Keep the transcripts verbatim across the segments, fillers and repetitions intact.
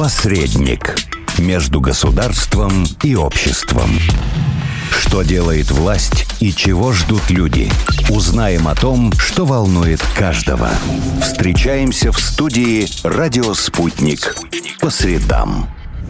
Посредник между государством и обществом. Что делает власть и чего ждут люди? Узнаем о том, что волнует каждого. Встречаемся в студии «Радио Спутник» по средам.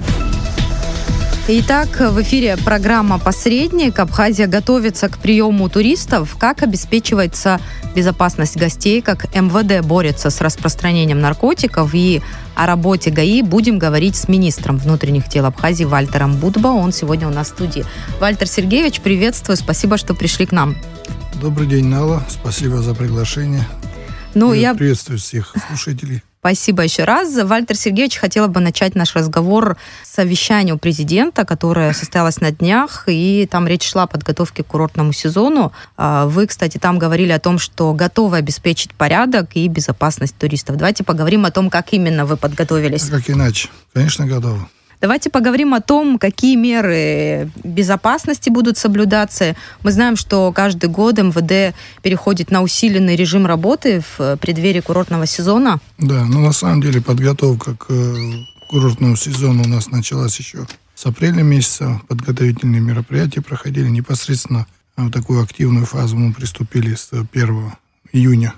Итак, в эфире программа «Посредник». Абхазия готовится к приему туристов. Как обеспечивается безопасность гостей, как эм вэ дэ борется с распространением наркотиков, и о работе ГАИ будем говорить с министром внутренних дел Абхазии Вальтером Будбо. Он сегодня у нас в студии. Вальтер Сергеевич, приветствую. Спасибо, что пришли к нам. Добрый день, Нала. Спасибо за приглашение. Ну, я приветствую всех слушателей. Спасибо еще раз. Вальтер Сергеевич, хотела бы начать наш разговор с совещания у президента, которое состоялось на днях, и там речь шла о подготовке к курортному сезону. Вы, кстати, там говорили о том, что готовы обеспечить порядок и безопасность туристов. Давайте поговорим о том, как именно вы подготовились. А как иначе? Конечно, готовы. Давайте поговорим о том, какие меры безопасности будут соблюдаться. Мы знаем, что каждый год эм вэ дэ переходит на усиленный режим работы в преддверии курортного сезона. Да, но на самом деле подготовка к курортному сезону у нас началась еще с апреля месяца. Подготовительные мероприятия проходили непосредственно. В такую активную фазу мы приступили с первого июня.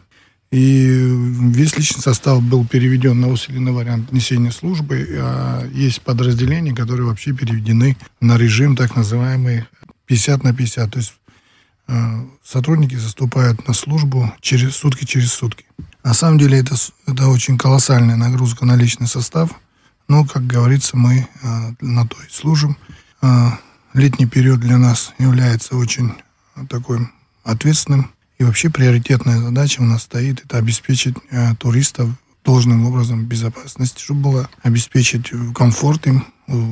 И весь личный состав был переведен на усиленный вариант несения службы. А есть подразделения, которые вообще переведены на режим так называемый пятьдесят на пятьдесят. То есть э, сотрудники заступают на службу через сутки через сутки. На самом деле это, это очень колоссальная нагрузка на личный состав. Но, как говорится, мы э, на то и служим. Э, летний период для нас является очень такой ответственным. И вообще приоритетная задача у нас стоит, это обеспечить э, туристов должным образом безопасность, чтобы было обеспечить комфорт им,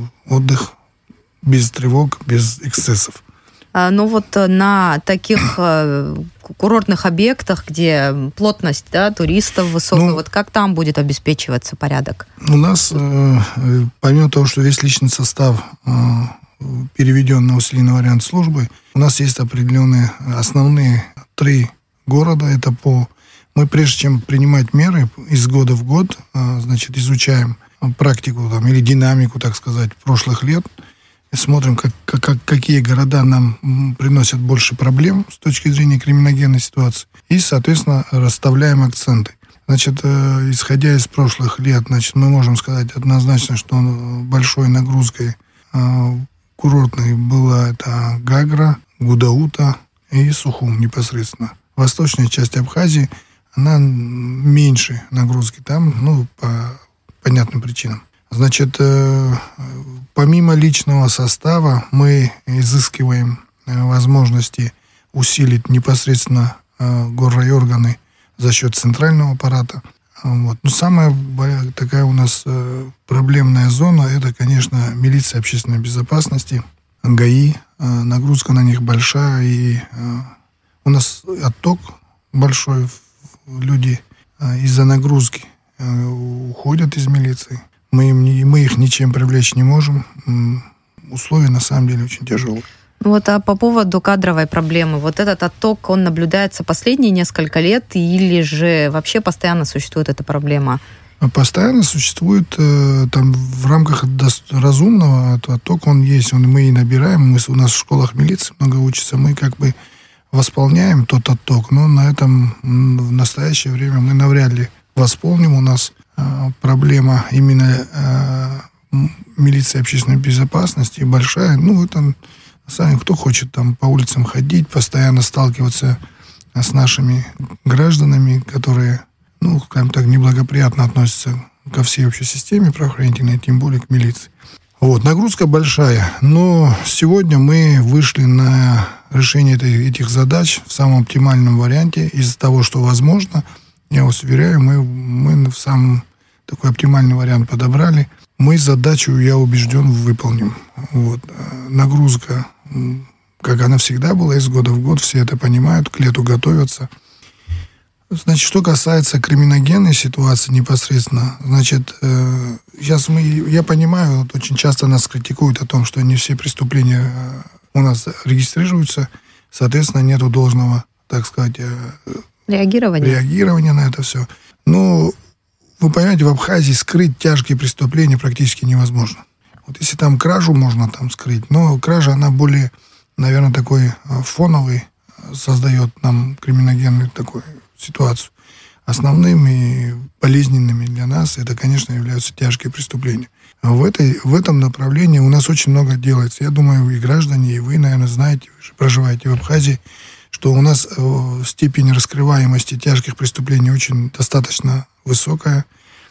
отдых без тревог, без эксцессов. А, ну вот на таких э, курортных объектах, где плотность, да, туристов высокая, ну, вот как там будет обеспечиваться порядок? У нас, э, помимо того, что весь личный состав э, переведен на усиленный вариант службы, у нас есть определенные основные три города. Это по... Мы, прежде чем принимать меры из года в год, значит, изучаем практику там, или динамику, так сказать, прошлых лет, и смотрим, как, как, какие города нам приносят больше проблем с точки зрения криминогенной ситуации, и, соответственно, расставляем акценты. Значит, исходя из прошлых лет, значит, мы можем сказать однозначно, что большой нагрузкой курортной была это Гагра, Гудаута и Сухум непосредственно. Восточная часть Абхазии, она меньше нагрузки там, ну, по понятным причинам. Значит, э, помимо личного состава мы изыскиваем э, возможности усилить непосредственно э, горрайорганы за счет центрального аппарата. Вот. Но самая такая у нас э, проблемная зона, это, конечно, милиция общественной безопасности, ГАИ. Э, нагрузка на них большая, и э, у нас отток большой. Люди э, из-за нагрузки э, уходят из милиции. Мы, им не, мы их ничем привлечь не можем. Условия, на самом деле, очень тяжелые. Вот, а по поводу кадровой проблемы, вот этот отток, он наблюдается последние несколько лет, или же вообще постоянно существует эта проблема? Постоянно существует, там, в рамках разумного отток, он есть, он, мы и набираем, мы, у нас в школах милиции много учатся, мы как бы восполняем тот отток, но на этом в настоящее время мы навряд ли восполним. У нас проблема именно милиции общественной безопасности большая, ну, это... Сами, кто хочет там по улицам ходить, постоянно сталкиваться с нашими гражданами, которые, ну, скажем так, неблагоприятно относятся ко всей общей системе правоохранительной, тем более к милиции. Вот, нагрузка большая, но сегодня мы вышли на решение этих задач в самом оптимальном варианте из-за того, что возможно. Я вас уверяю, мы, мы в самом такой оптимальный вариант подобрали. Мы задачу, я убежден, выполним. Вот. Нагрузка, как она всегда была, из года в год, все это понимают, к лету готовятся. Значит, что касается криминогенной ситуации непосредственно, значит, э, сейчас мы, я понимаю, вот очень часто нас критикуют о том, что не все преступления у нас регистрируются, соответственно, нету должного, так сказать, э, реагирования. реагирования на это все. Но вы понимаете, в Абхазии скрыть тяжкие преступления практически невозможно. Вот если там кражу можно там скрыть, но кража, она более, наверное, такой фоновый, создает нам криминогенную такую ситуацию. Основными болезненными для нас это, конечно, являются тяжкие преступления. В, этой, в этом направлении у нас очень много делается. Я думаю, и граждане, и вы, наверное, знаете, вы же проживаете в Абхазии, что у нас степень раскрываемости тяжких преступлений очень достаточно высокая.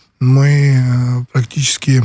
Мы практически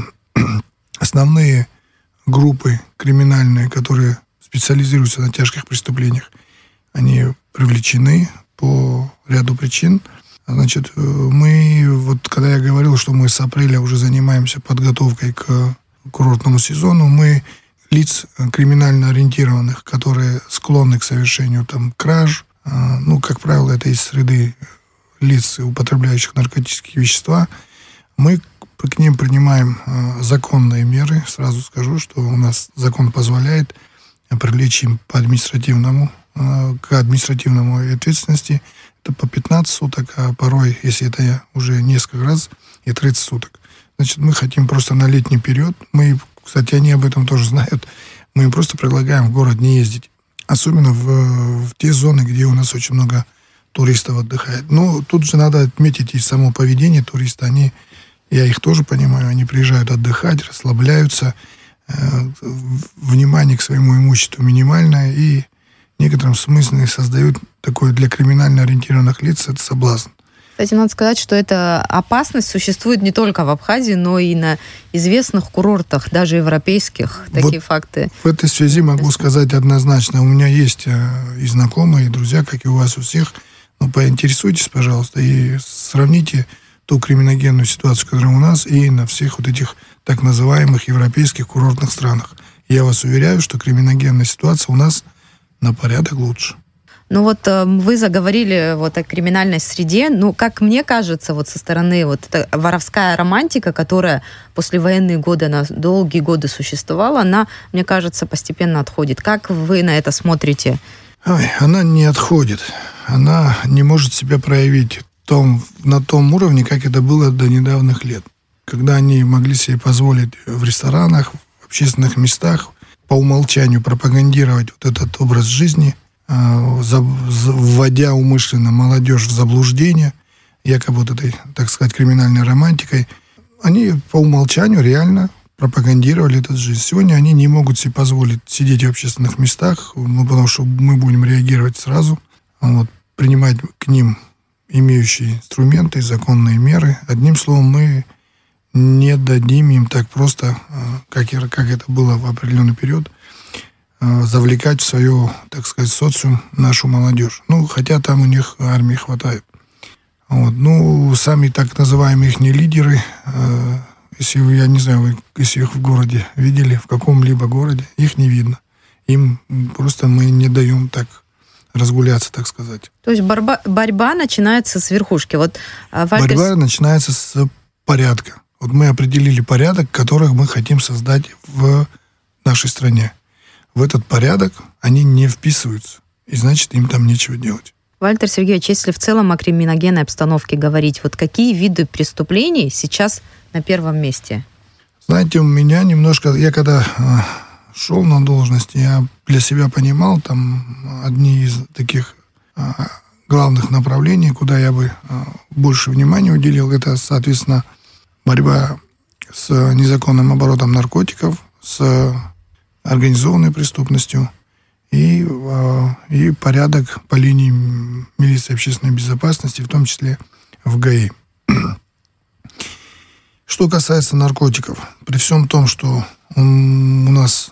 основные группы криминальные, которые специализируются на тяжких преступлениях, они привлечены по ряду причин. Значит, мы, вот когда я говорил, что мы с апреля уже занимаемся подготовкой к курортному сезону, мы лиц криминально ориентированных, которые склонны к совершению там краж, ну, как правило, это из среды лиц, употребляющих наркотические вещества, мы к ним принимаем законные меры. Сразу скажу, что у нас закон позволяет привлечь им по административному, к административному ответственности. Это по пятнадцать суток, а порой, если это уже несколько раз, и тридцать суток. Значит, мы хотим просто на летний период. Мы, кстати, они об этом тоже знают. Мы им просто предлагаем в город не ездить. Особенно в, в те зоны, где у нас очень много туристов отдыхает. Но тут же надо отметить и само поведение туриста. Они, я их тоже понимаю, они приезжают отдыхать, расслабляются, э, внимание к своему имуществу минимальное, и в некотором смысле создают такое для криминально ориентированных лиц это соблазн. Кстати, надо сказать, что эта опасность существует не только в Абхазии, но и на известных курортах, даже европейских. Такие вот факты. В этой связи могу сказать однозначно. У меня есть и знакомые, и друзья, как и у вас у всех. Ну, поинтересуйтесь, пожалуйста, и сравните ту криминогенную ситуацию, которая у нас, и на всех вот этих так называемых европейских курортных странах. Я вас уверяю, что криминогенная ситуация у нас на порядок лучше. Ну вот вы заговорили вот о криминальной среде. Ну, как мне кажется, вот со стороны вот эта воровская романтика, которая после военные годы, она долгие годы существовала, она, мне кажется, постепенно отходит. Как вы на это смотрите? Ой, она не отходит. Она не может себя проявить том, на том уровне, как это было до недавних лет. Когда они могли себе позволить в ресторанах, в общественных местах по умолчанию пропагандировать вот этот образ жизни, вводя умышленно молодежь в заблуждение, якобы вот этой, так сказать, криминальной романтикой, они по умолчанию реально пропагандировали эту жизнь. Сегодня они не могут себе позволить сидеть в общественных местах, ну, потому что мы будем реагировать сразу, вот, принимать к ним имеющие инструменты, законные меры. Одним словом, мы не дадим им так просто, как, как это было в определенный период, завлекать в свою, так сказать, социум нашу молодежь. Ну, хотя там у них армии хватает. Вот. Ну, сами так называемые их не лидеры, э, если вы, я не знаю, вы, если их в городе видели, в каком-либо городе, их не видно. Им просто мы не даем так разгуляться, так сказать. То есть борьба, борьба начинается с верхушки. Вот, Вальтер... Борьба начинается с порядка. Вот мы определили порядок, который мы хотим создать в нашей стране. В этот порядок они не вписываются, и значит, им там нечего делать. Вальтер Сергеевич, если в целом о криминогенной обстановке говорить, вот какие виды преступлений сейчас на первом месте? Знаете, у меня немножко... Я когда э, шел на должность, я для себя понимал, там одни из таких э, главных направлений, куда я бы э, больше внимания уделил, это, соответственно, борьба с незаконным оборотом наркотиков, с организованной преступностью и, и порядок по линии милиции общественной безопасности, в том числе в ГАИ. Что касается наркотиков, при всем том, что у нас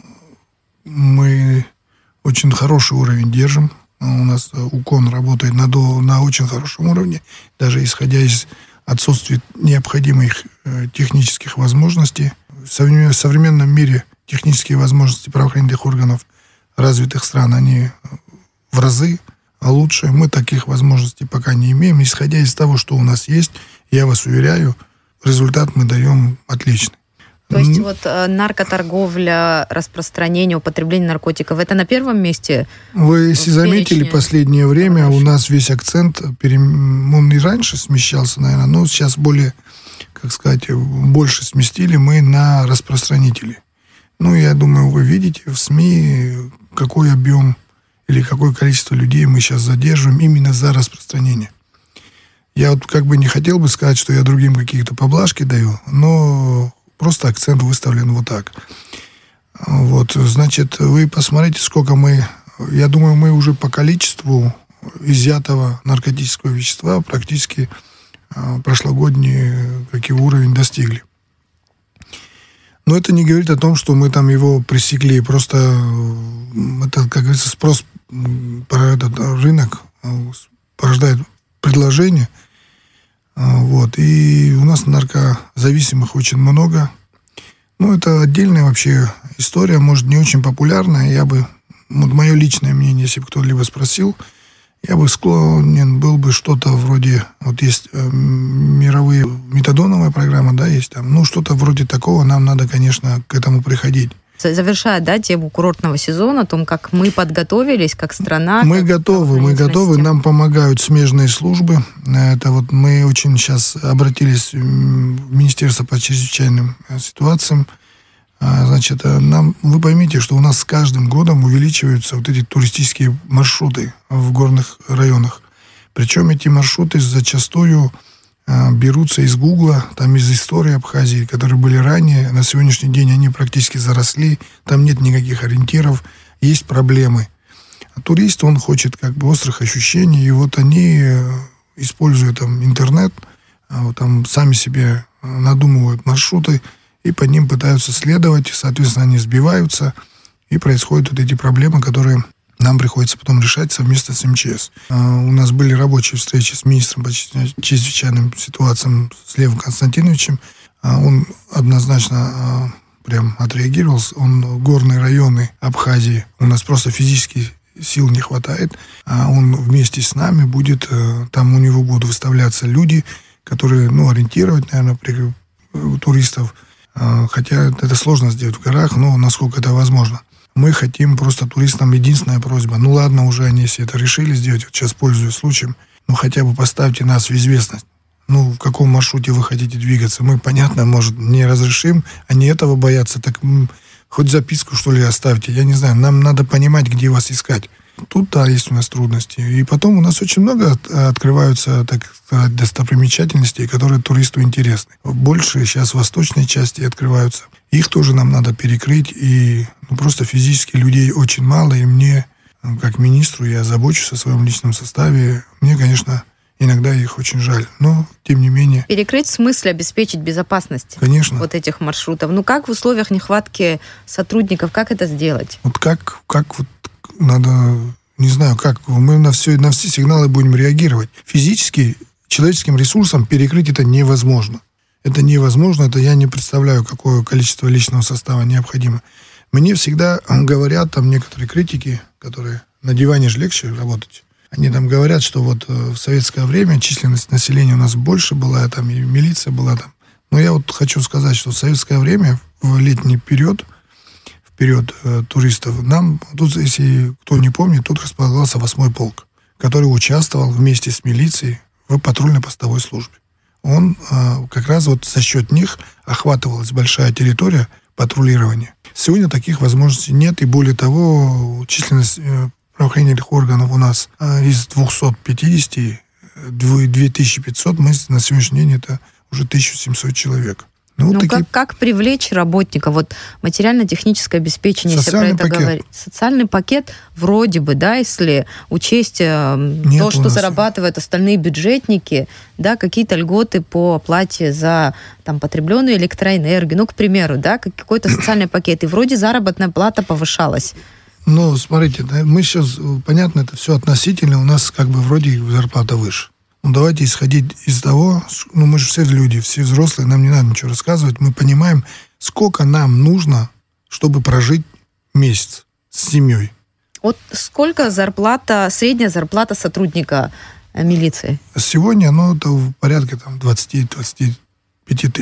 мы очень хороший уровень держим, у нас УКОН работает на, до, на очень хорошем уровне, даже исходя из отсутствия необходимых технических возможностей. В современном мире технические возможности правоохранительных органов развитых стран, они в разы лучше. Мы таких возможностей пока не имеем. Исходя из того, что у нас есть, я вас уверяю, результат мы даем отличный. То есть вот наркоторговля, распространение, употребление наркотиков, это на первом месте? Вы, если заметили, последнее время у нас весь акцент, он и раньше смещался, наверное, но сейчас более, как сказать, больше сместили мы на распространителей. Ну, я думаю, вы видите в СМИ, какой объем или какое количество людей мы сейчас задерживаем именно за распространение. Я вот как бы не хотел бы сказать, что я другим какие-то поблажки даю, но просто акцент выставлен вот так. Вот, значит, вы посмотрите, сколько мы... Я думаю, мы уже по количеству изъятого наркотического вещества практически прошлогодний какой уровень достигли. Но это не говорит о том, что мы там его пресекли. Просто это, как говорится, спрос про этот рынок порождает предложение. Вот. И у нас наркозависимых очень много. Ну, это отдельная вообще история, может, не очень популярная. Я бы, вот мое личное мнение, если бы кто-либо спросил, я бы склонен был бы что-то вроде, вот есть э, мировые метадоновая программа, да, есть там, ну, что-то вроде такого, нам надо, конечно, к этому приходить. Завершая, да, тему курортного сезона, о том, как мы подготовились, как страна. Мы как готовы, мы готовы, нам помогают смежные службы. Это вот мы очень сейчас обратились в Министерство по чрезвычайным ситуациям. Значит, нам, вы поймите, что у нас с каждым годом увеличиваются вот эти туристические маршруты в горных районах. Причем эти маршруты зачастую берутся из Гугла, там из истории Абхазии, которые были ранее. На сегодняшний день они практически заросли, там нет никаких ориентиров, есть проблемы. А турист, он хочет как бы острых ощущений, и вот они, используя там интернет, там сами себе надумывают маршруты, и по ним пытаются следовать, соответственно, они сбиваются, и происходят вот эти проблемы, которые нам приходится потом решать совместно с эм че эс. У нас были рабочие встречи с министром по чрезвычайным ситуациям, с Левом Константиновичем. Он однозначно прям отреагировал. Он горные районы Абхазии, у нас просто физически сил не хватает. А он вместе с нами будет, там у него будут выставляться люди, которые, ну, ориентировать, наверное, туристов. Хотя это сложно сделать в горах, но насколько это возможно. Мы хотим просто туристам, единственная просьба, ну ладно уже они, если это решили сделать, вот сейчас пользуясь случаем, ну хотя бы поставьте нас в известность. Ну, в каком маршруте вы хотите двигаться. Мы, понятно, может, не разрешим, они этого боятся, так м, хоть записку, что ли, оставьте. Я не знаю, нам надо понимать, где вас искать. Тут, да, есть у нас трудности. И потом у нас очень много открываются, так сказать, достопримечательностей, которые туристу интересны. Больше сейчас в восточной части открываются. Их тоже нам надо перекрыть. И ну, просто физически людей очень мало. И мне, как министру, я забочусь о своем личном составе. Мне, конечно, иногда их очень жаль. Но, тем не менее... Перекрыть в смысле обеспечить безопасность, конечно, вот этих маршрутов. Ну, как в условиях нехватки сотрудников, как это сделать? Вот как, как вот надо, не знаю, как, мы на все, на все сигналы будем реагировать. Физически, человеческим ресурсом перекрыть это невозможно. Это невозможно, это я не представляю, какое количество личного состава необходимо. Мне всегда говорят, там некоторые критики, которые на диване же легче работать, они там говорят, что вот в советское время численность населения у нас больше была, там и милиция была там. Но я вот хочу сказать, что в советское время, в летний период, период э, туристов, нам, тут, если кто не помнит, тут располагался восьмой полк, который участвовал вместе с милицией в патрульно-постовой службе. Он э, как раз вот за счет них охватывалась большая территория патрулирования. Сегодня таких возможностей нет, и более того, численность э, правоохранительных органов у нас э, из двухсот пятидесяти, две тысячи пятьсот, мы на сегодняшний день это уже тысяча семьсот человек. Ну, ну такие... как, как привлечь работника? Вот материально-техническое обеспечение, Социальный если про это пакет. говорить. Социальный пакет вроде бы, да, если учесть э, то, что зарабатывают остальные бюджетники, да, какие-то льготы по оплате за там, потребленную электроэнергию, ну, к примеру, да, какой-то социальный пакет. И вроде заработная плата повышалась. Ну, смотрите, да, мы сейчас, понятно, это все относительно, у нас как бы вроде зарплата выше. Ну, давайте исходить из того, ну, мы же все люди, все взрослые, нам не надо ничего рассказывать, мы понимаем, сколько нам нужно, чтобы прожить месяц с семьей. Вот сколько зарплата, средняя зарплата сотрудника милиции? Сегодня, ну, это в порядке там двадцать-двадцать пять тысяч.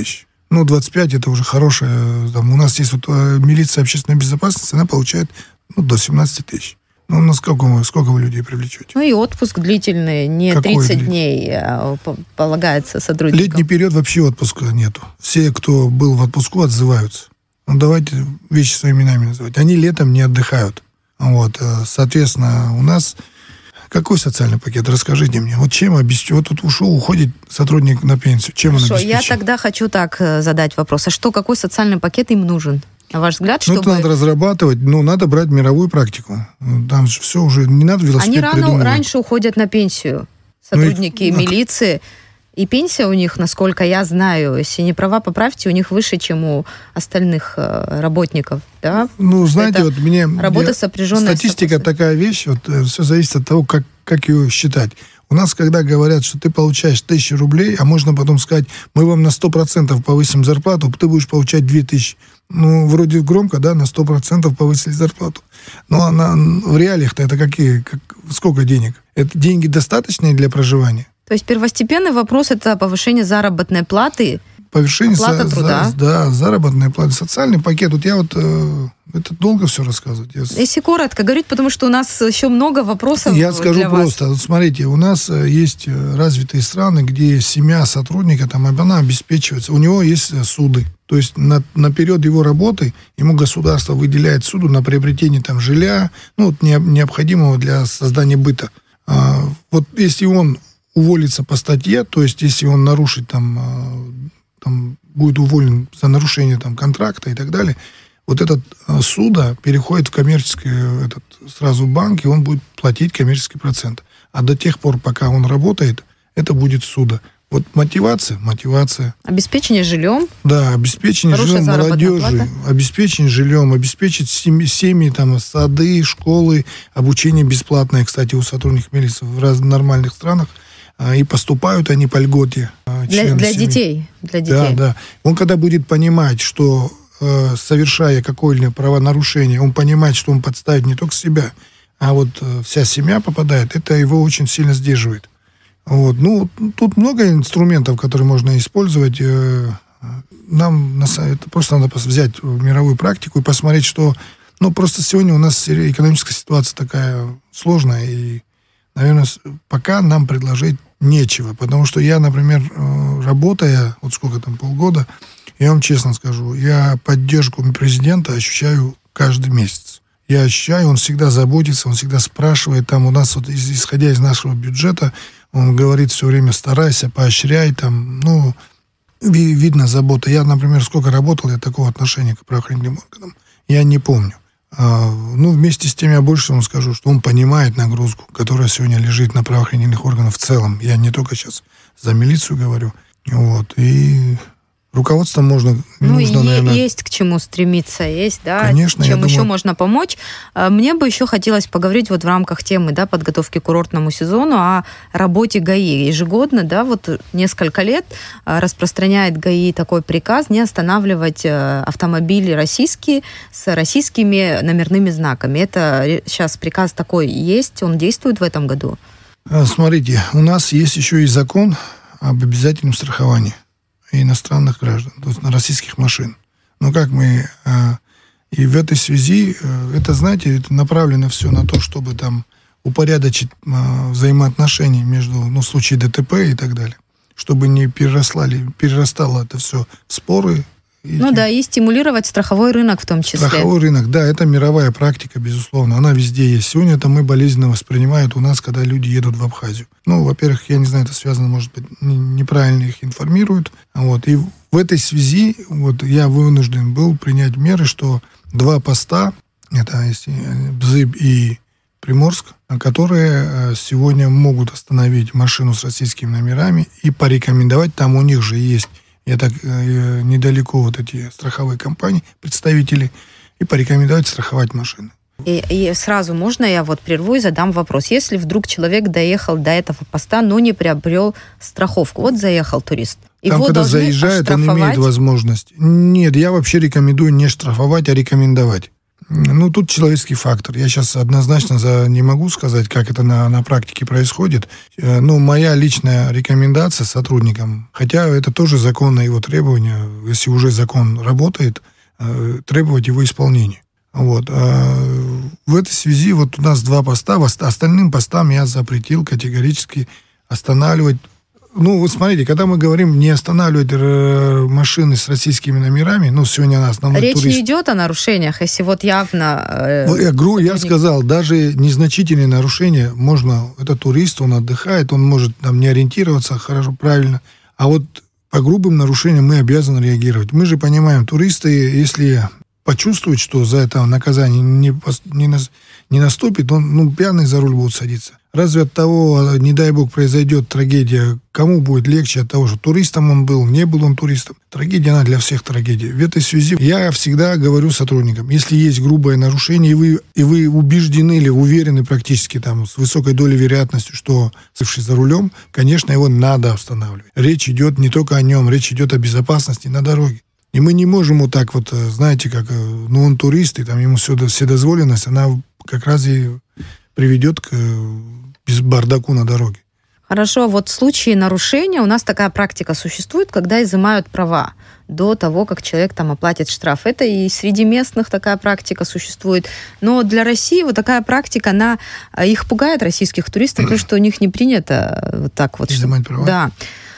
Ну, двадцать пять это уже хорошая. Там, у нас есть вот милиция общественной безопасности, она получает ну, до семнадцать тысяч. Ну, на сколько вы, сколько вы людей привлечете? Ну и отпуск длительный, не Какой тридцать длительный? дней а, полагается сотрудникам. Летний период вообще отпуска нету. Все, кто был в отпуску, отзываются. Ну, давайте вещи своими именами называть. Они летом не отдыхают. Вот, соответственно, у нас... Какой социальный пакет? Расскажите мне. Вот чем обеспечивает? Вот тут ушел, уходит сотрудник на пенсию. Чем Хорошо, он обеспечивает? я тогда хочу так задать вопрос. А что, какой социальный пакет им нужен? На ваш взгляд, Ну, чтобы... это надо разрабатывать, ну, надо брать мировую практику. Там же все уже, не надо велосипед Они рано, придумывать. раньше уходят на пенсию, сотрудники Ну, и- милиции. И пенсия у них, насколько я знаю, если не права, поправьте, у них выше, чем у остальных э, работников. Да? Ну, знаете, Это вот мне... работа, я- сопряженная с Статистика вопросом. такая вещь, вот э, все зависит от того, как, как ее считать. У нас, когда говорят, что ты получаешь тысячу рублей, а можно потом сказать, мы вам на сто процентов повысим зарплату, ты будешь получать две тысячи. Ну, вроде громко, да, на сто процентов повысили зарплату. Но она, в реалиях-то это какие, как, сколько денег? Это деньги достаточные для проживания? То есть первостепенный вопрос – это повышение заработной платы. Повышение Оплата за- труда. за- да, заработной платы, социальный пакет. Вот я вот, э, это долго все рассказывать. Я, с- Если коротко говорить, потому что у нас еще много вопросов я скажу для вас. просто. Вот смотрите, у нас э, есть э, развитые страны, где семья сотрудника, там, она обеспечивается. У него есть э, суды. То есть на, на период его работы ему государство выделяет суду на приобретение там, жилья, ну, вот, не- необходимого для создания быта. А, вот если он уволится по статье, то есть если он нарушит там, э, там будет уволен за нарушение там, контракта и так далее, вот этот э, суда переходит в коммерческий э, этот, сразу банк, и он будет платить коммерческий процент. А до тех пор, пока он работает, это будет суда. Вот мотивация, мотивация. Обеспечение жильем. Да, обеспечение Хорошая жильем заработная молодежи, плата. обеспечение жильем, обеспечить семьи, семьи, там, сады, школы, обучение бесплатное, кстати, у сотрудников милиции в раз, нормальных странах. А, И поступают они по льготе. а, Для, члены для семьи. детей. Для Да, детей. да. Он когда будет понимать, что э, совершая какое-либо правонарушение, он понимает, что он подставит не только себя, а вот э, вся семья попадает, это его очень сильно сдерживает. Вот. Ну, тут много инструментов, которые можно использовать. Э, Нам на са- это просто надо пос- взять мировую практику и посмотреть, что... Ну, просто сегодня у нас экономическая ситуация такая сложная, и, наверное, с- пока нам предложить нечего. Потому что я, например, э, работая, вот сколько там, полгода, я вам честно скажу, я поддержку президента ощущаю каждый месяц. Я ощущаю, он всегда заботится, он всегда спрашивает. Там у нас, вот, из- исходя из нашего бюджета, он говорит все время, старайся, поощряй. Там, ну, ви- видно забота. Я, например, сколько работал, я такого отношения к правоохранительным органам, я не помню. А, ну, вместе с тем я больше вам скажу, что он понимает нагрузку, которая сегодня лежит на правоохранительных органах в целом. Я не только сейчас за милицию говорю. Вот. И руководством можно, Ну, нужно, и наверное... есть к чему стремиться, есть, да, Конечно, чем я еще думаю- можно помочь. А, Мне бы еще хотелось поговорить вот в рамках темы, да, подготовки к курортному сезону о работе ГАИ. Ежегодно, да, вот несколько лет а, распространяет ГАИ такой приказ не останавливать э, автомобили российские с российскими номерными знаками. Это сейчас приказ такой есть, он действует в этом году? А, Смотрите, у нас есть еще и закон об обязательном страховании иностранных граждан, то есть на российских машин. Но как мы... а, И в этой связи, э, это, знаете, это направлено все на то, чтобы там упорядочить а, взаимоотношения между, ну, в случае ДТП и так далее, чтобы не переросло, перерастало это все в споры. Ну да, и стимулировать страховой рынок в том числе. Страховой рынок, да, это мировая практика, безусловно. Она везде есть. Сегодня это мы болезненно воспринимают у нас, когда люди едут в Абхазию. Ну, во-первых, я не знаю, это связано, может быть, не- неправильно их информируют. Вот. И в этой связи вот, я вынужден был принять меры, что два поста, это если, э, Бзыб и Приморск, которые э, сегодня могут остановить машину с российскими номерами и порекомендовать, там у них же есть, я так э, недалеко вот эти страховые компании, представители, и порекомендовать страховать машины. И, и сразу можно я вот прерву и задам вопрос. Если вдруг человек доехал до этого поста, но не приобрел страховку, вот заехал турист, Там, его когда должны заезжает, он оштрафовать? имеет возможность. Нет, я вообще рекомендую не штрафовать, а рекомендовать. Ну, тут человеческий фактор. Я сейчас однозначно за, не могу сказать, как это на, на практике происходит. Но моя личная рекомендация сотрудникам, хотя это тоже законное его требование, если уже закон работает, требовать его исполнения. Вот. А в этой связи вот у нас два поста, остальным постам я запретил категорически останавливать. Ну, вот смотрите, когда мы говорим не останавливать машины с российскими номерами, ну, сегодня на основной Речь турист... не идет о нарушениях, если вот явно... Э, я, говорю, я сказал, даже незначительные нарушения можно... Это турист, он отдыхает, он может там не ориентироваться хорошо, правильно. А вот по грубым нарушениям мы обязаны реагировать. Мы же понимаем, туристы, если почувствуют, что за это наказание не, не, не наступит, он ну, пьяный за руль будет садиться. Разве от того, не дай бог, произойдет трагедия, кому будет легче от того, что туристом он был, не был он туристом? Трагедия, она для всех трагедия. В этой связи я всегда говорю сотрудникам, если есть грубое нарушение, и вы, и вы убеждены или уверены практически там, с высокой долей вероятности, что севший за рулем, конечно, его надо останавливать. Речь идет не только о нем, речь идет о безопасности на дороге. И мы не можем вот так вот, знаете, как, ну, он турист, и там ему вседозволенность, она как раз и приведет к без бардаку на дороге. Хорошо, вот в случае нарушения у нас такая практика существует, когда изымают права до того, как человек там оплатит штраф. Это и среди местных такая практика существует. Но для России вот такая практика, она их пугает, российских туристов, потому что у них не принято вот так вот. Изымать права? Да.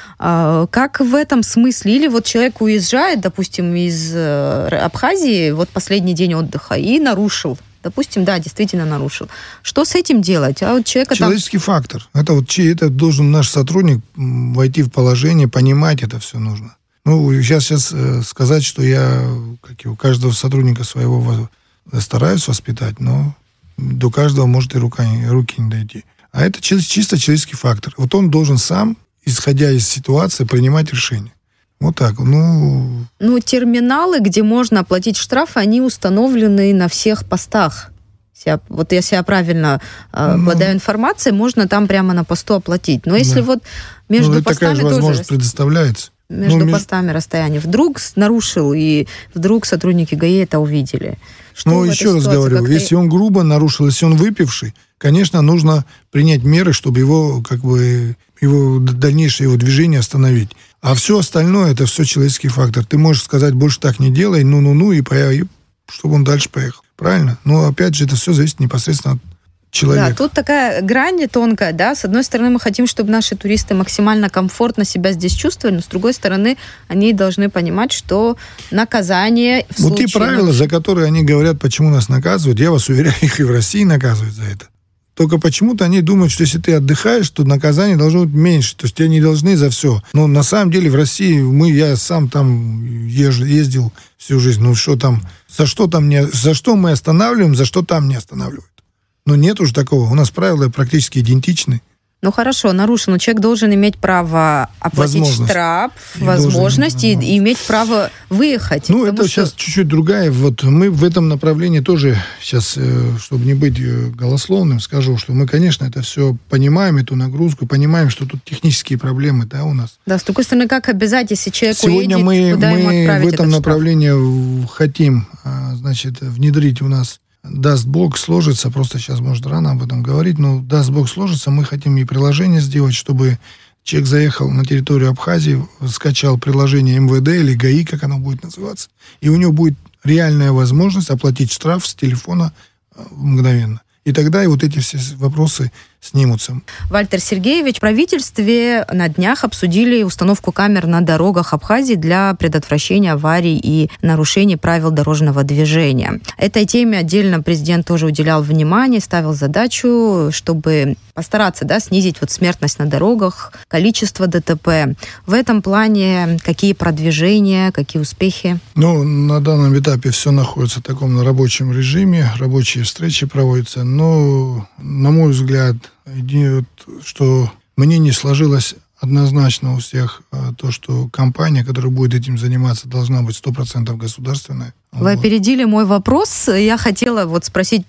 Как в этом смысле? Или вот человек уезжает, допустим, из Абхазии, вот последний день отдыха, и нарушил. Допустим, да, действительно нарушил. Что с этим делать? А вот человека Человеческий там... фактор. Это вот это должен наш сотрудник войти в положение, понимать это все нужно. Ну, сейчас, сейчас сказать, что я, как и у каждого сотрудника своего, стараюсь воспитать, но до каждого может и рука, руки не дойти. А это чисто человеческий фактор. Вот он должен сам, исходя из ситуации, принимать решение. Вот так, ну... Ну, терминалы, где можно оплатить штраф, они установлены на всех постах. Вот если я правильно ну, обладаю информацией, можно там прямо на посту оплатить. Но если да. вот между ну, постами такая же возможность тоже... предоставляется. Между ну, постами расстояние. Вдруг нарушил, и вдруг сотрудники ГАИ это увидели. Что ну, еще раз говорю, как-то... если он грубо нарушил, если он выпивший, конечно, нужно принять меры, чтобы его, как бы, его дальнейшее его движение остановить. А все остальное, это все человеческий фактор. Ты можешь сказать, больше так не делай, ну-ну-ну, и, и чтобы он дальше поехал. Правильно? Но, опять же, это все зависит непосредственно от человека. Да, тут такая грань тонкая, да. С одной стороны, мы хотим, чтобы наши туристы максимально комфортно себя здесь чувствовали, но с другой стороны, они должны понимать, что наказание... В вот случае... те правила, за которые они говорят, почему нас наказывают, я вас уверяю, их и в России наказывают за это. Только почему-то они думают, что если ты отдыхаешь, то наказание должно быть меньше. То есть тебя не должны за все. Но на самом деле в России мы, я сам там езжу, ездил всю жизнь. Ну что там, за что там не, за что мы останавливаем, за что там не останавливают. Но нет уж такого. У нас правила практически идентичны. Ну хорошо, нарушил, но человек должен иметь право оплатить штраф, и возможность должен, и, и иметь право выехать. Ну, это что... сейчас чуть-чуть другая. Вот мы в этом направлении тоже сейчас, чтобы не быть голословным, скажу, что мы, конечно, это все понимаем, эту нагрузку, понимаем, что тут технические проблемы, да, у нас. Да, с другой стороны, как обязать, если человек Сегодня уедет, мы, куда мы ему отправить в этом этот направлении штраф? Хотим, значит, внедрить у нас. Даст Бог сложится, просто сейчас может рано об этом говорить, но даст Бог сложится, мы хотим и приложение сделать, чтобы человек заехал на территорию Абхазии, скачал приложение эм вэ дэ или ГАИ, как оно будет называться, и у него будет реальная возможность оплатить штраф с телефона мгновенно. И тогда и вот эти все вопросы снимутся. Вальтер Сергеевич, в правительстве на днях обсудили установку камер на дорогах Абхазии для предотвращения аварий и нарушений правил дорожного движения. Этой теме отдельно президент тоже уделял внимание, ставил задачу, чтобы постараться, да, снизить вот смертность на дорогах, количество дэ тэ пэ. В этом плане какие продвижения, какие успехи? Ну, на данном этапе все находится в таком рабочем режиме, рабочие встречи проводятся, но, на мой взгляд, идет, что мнение сложилось однозначно у всех, то, что компания, которая будет этим заниматься, должна быть сто процентов государственная. Вы вот. Опередили мой вопрос. Я хотела вот спросить,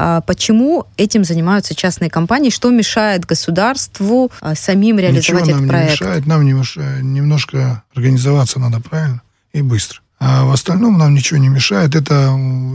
почему этим занимаются частные компании, что мешает государству самим реализовать Ничего этот нам проект? Не мешает, нам не мешает, немножко организоваться надо правильно и быстро. А А в остальном нам ничего не мешает. Это,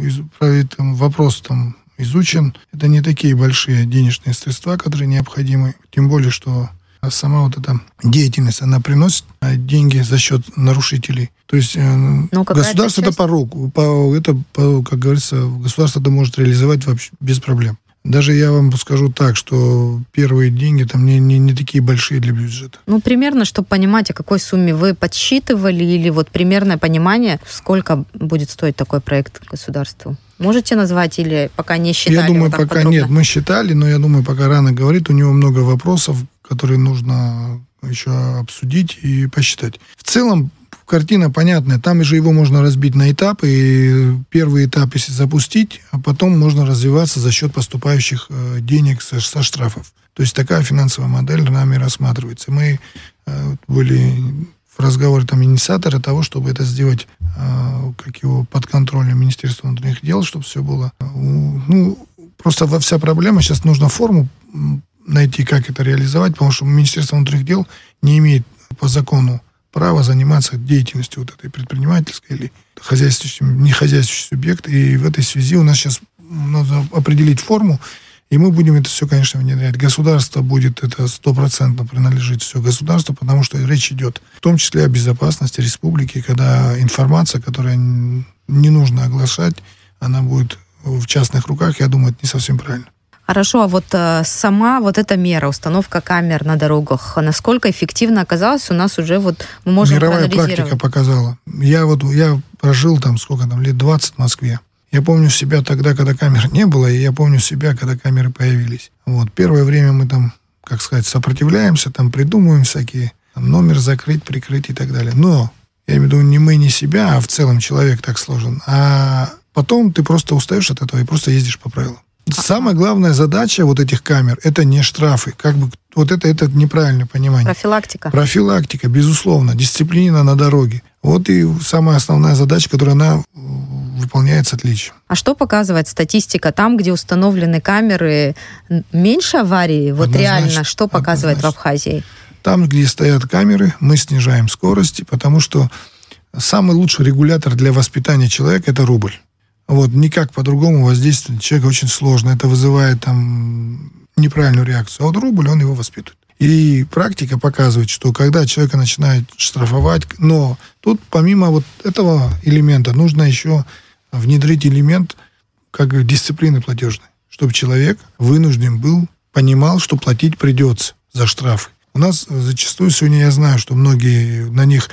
это вопрос там изучен. Это не такие большие денежные средства, которые необходимы. Тем более, что сама вот эта деятельность, она приносит деньги за счет нарушителей. То есть ну, государство это порог. По, это, по, как говорится, государство это может реализовать вообще без проблем. Даже я вам скажу так, что первые деньги там не, не, не такие большие для бюджета. Ну, примерно, чтобы понимать, о какой сумме вы подсчитывали, или вот примерное понимание, сколько будет стоить такой проект государству? Можете назвать или пока не считали? Я думаю, вот пока подробно? Нет, мы считали, но я думаю, пока рано говорить. У него много вопросов, которые нужно еще обсудить и посчитать. В целом, картина понятная. Там же его можно разбить на этапы. И первый этап, если запустить, а потом можно развиваться за счет поступающих денег со, со штрафов. То есть такая финансовая модель нами рассматривается. Мы э, были в разговоре там инициаторы того, чтобы это сделать э, как его под контролем Министерства внутренних дел, чтобы все было. Э, ну, просто вся проблема. Сейчас нужно форму найти, как это реализовать, потому что Министерство внутренних дел не имеет по закону право заниматься деятельностью вот этой предпринимательской или хозяйствующим, нехозяйствующим субъекта. И в этой связи у нас сейчас надо определить форму, и мы будем это все, конечно, внедрять. Государство будет, это стопроцентно принадлежит все государству, потому что речь идет в том числе о безопасности республики, когда информация, которая не нужно оглашать, она будет в частных руках, я думаю, это не совсем правильно. Хорошо, а вот э, сама вот эта мера, установка камер на дорогах, насколько эффективно оказалась, у нас уже вот мы можем Мировая практика показала. Я вот, я прожил там, сколько там, лет двадцать в Москве. Я помню себя тогда, когда камер не было, и я помню себя, когда камеры появились. Вот. Первое время мы там, как сказать, сопротивляемся, там придумываем всякие, там, номер закрыть, прикрыть и так далее. Но, я имею в виду, не мы, не себя, а в целом человек так сложен. А потом ты просто устаешь от этого и просто ездишь по правилам. Самая главная задача вот этих камер – это не штрафы. Как бы, вот это, это неправильное понимание. Профилактика. Профилактика, безусловно. Дисциплина на дороге. Вот и самая основная задача, которую она выполняется отлично. А что показывает статистика? Там, где установлены камеры, меньше аварий? Вот Однозначно. Реально, что показывает Однозначно. в Абхазии? Там, где стоят камеры, мы снижаем скорости, потому что самый лучший регулятор для воспитания человека – это рубль. Вот, никак по-другому воздействовать на человека очень сложно. Это вызывает там неправильную реакцию. А вот рубль, он его воспитывает. И практика показывает, что когда человека начинают штрафовать, но тут помимо вот этого элемента нужно еще внедрить элемент как дисциплины платежной, чтобы человек вынужден был, понимал, что платить придется за штрафы. У нас зачастую сегодня я знаю, что многие, на них